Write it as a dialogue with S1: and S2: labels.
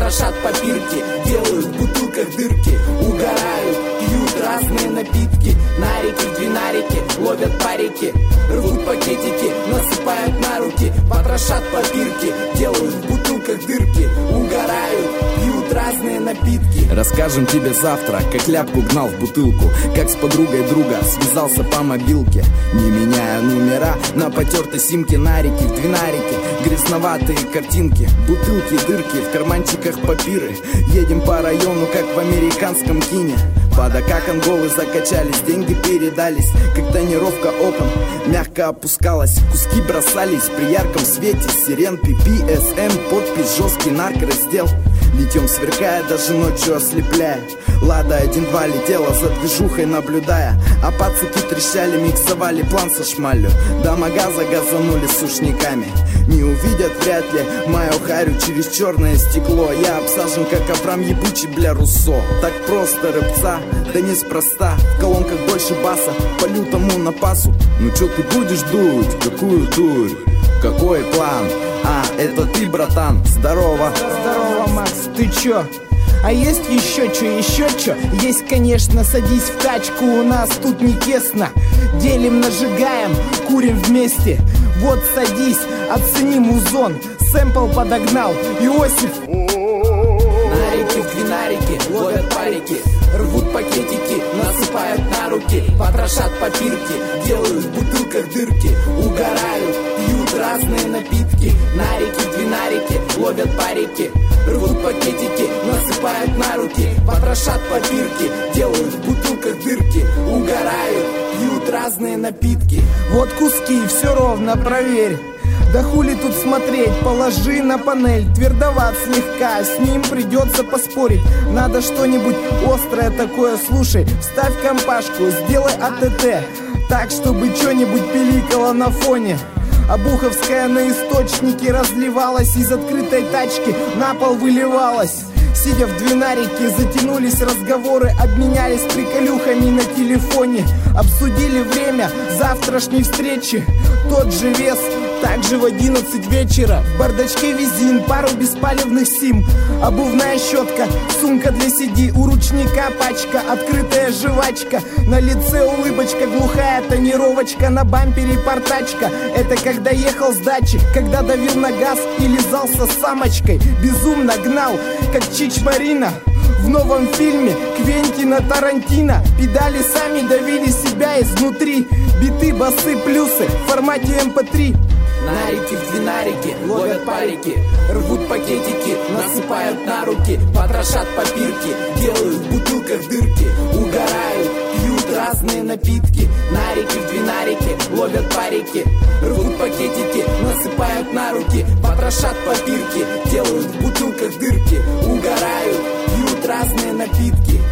S1: потрошат папирки, делают в бутылках дырки, угорают, пьют разные напитки. Нарики в двинарике ловят парики, рвут пакетики, насыпают на руки, потрошат папирки, делают в бутылках дырки, угорают, пьют разные напитки.
S2: Расскажем тебе завтра, как ляпку гнал в бутылку, как с подругой друга связался по мобилке, не меняя номера на потертой симке. Нарики в двинарике, грязноватые картинки, бутылки, дырки, в карманчиках папиры. Едем по району, как в американском кине. Под окаком голы закачались, деньги передались, как тонировка окон мягко опускалась. Куски бросались при ярком свете сирен, PPSM, подпись, жесткий наркораздел. Литьем сверкая, даже ночью ослепляя. Лада 1-2 летела за движухой, наблюдая. А пацаки трещали, миксовали план со шмалью. Дома газа газанули сушниками. Не увидят вряд ли мою харю через черное стекло. Я обсажен, как Авраам ебучий, бля, Руссо. Так просто рыбца, да неспроста. В колонках больше баса, по лютому напасу. Ну чё ты будешь дуть, какую дурь? Какой план? А, это ты, братан, здорово.
S3: Здорово, Макс, ты чё? А есть еще чё? Есть, конечно, садись в тачку, у нас тут не тесно. Делим, нажигаем, курим вместе. Вот садись, оцени музон. Сэмпл подогнал, Иосиф.
S1: Нарики в двинарике ловят парики, рвут пакетики, насыпают на руки, потрошат папирки, делают в бутылках дырки, угорают, пьют разные напитки. Нарики в двинарике ловят парики, рвут пакетики, насыпают на руки, потрошат папирки, делают в бутылках дырки, угорают, пьют разные напитки.
S3: Вот куски, все ровно, проверь. Да хули тут смотреть, положи на панель. Твердоват слегка, с ним придется поспорить. Надо что-нибудь острое такое, слушай. Вставь компашку, сделай АТТ, так, чтобы что-нибудь пиликало на фоне. А буховская на источнике разливалась, из открытой тачки на пол выливалась. Сидя в двинарике, затянулись разговоры, обменялись приколюхами на телефоне. Обсудили время завтрашней встречи, тот же вес, также в 11 вечера. В бардачке визин, пару беспалевных сим, обувная щетка, сумка для CD, у ручника пачка, открытая жвачка, на лице улыбочка, глухая тонировочка, на бампере портачка. Это когда ехал с дачи, когда давил на газ и лизался с самочкой. Безумно гнал, как Чичмарина в новом фильме Квентина Тарантино. Педали сами давили себя изнутри, биты, басы, плюсы в формате MP3.
S1: Нарики в двинарике ловят парики, рвут пакетики, насыпают на руки, потрошат папирки, делают в бутылках дырки, угорают, пьют разные напитки. Нарики в двинарике ловят парики, рвут пакетики, насыпают на руки, потрошат папирки, делают в бутылках дырки, угорают, пьют разные напитки.